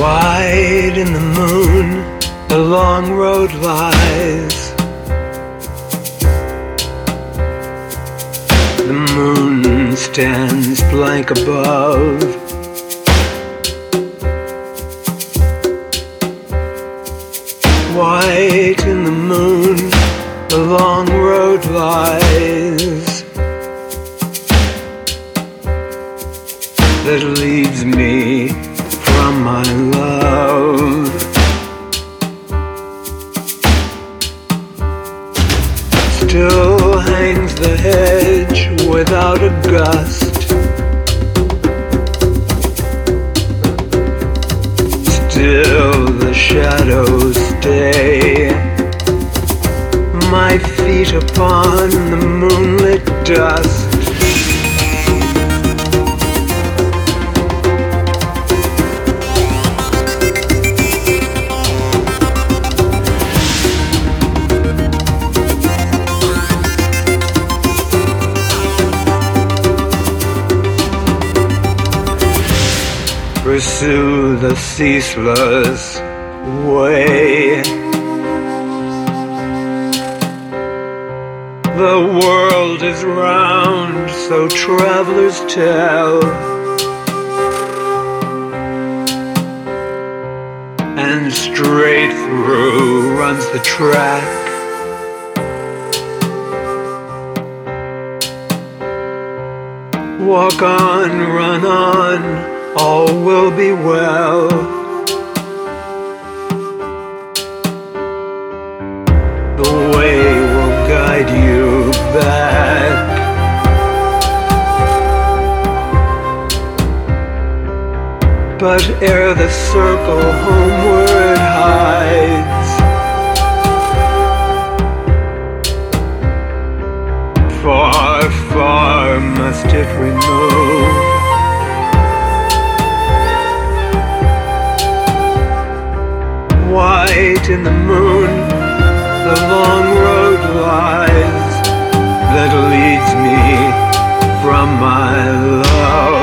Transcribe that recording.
Wide in the moon, the long road lies. The moon stands blank above. White in the moon, the long road lies, that leads me from my love. Still hangs the hedge without a gust. Still the shadows stay, my feet upon the moonlit dust. Pursue the ceaseless way. The world is round, so travelers tell, and straight through runs the track. Walk on, run on, all will be well. The way will guide you back. But ere the circle homeward hides, far, far must it remove. White in the moon, the long road lies, that leads me from my love.